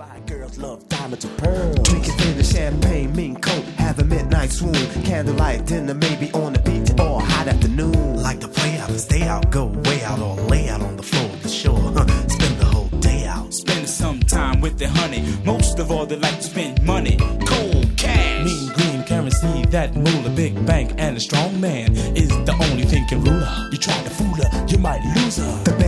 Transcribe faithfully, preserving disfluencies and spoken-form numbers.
Fly girls love diamonds and pearls. Drinking in the champagne, mink coat, have a midnight swoon. Candlelight dinner, maybe on the beach or hot afternoon. Like to play out and stay out, go way out or lay out on the floor of the shore. Huh. Spend the whole day out. Spend some time with the honey. Most of all, they like to spend money. Cold cash. Mean green currency, that moolah, big bank, and a strong man is the only thing can rule her. You try to fool her, you might lose her. The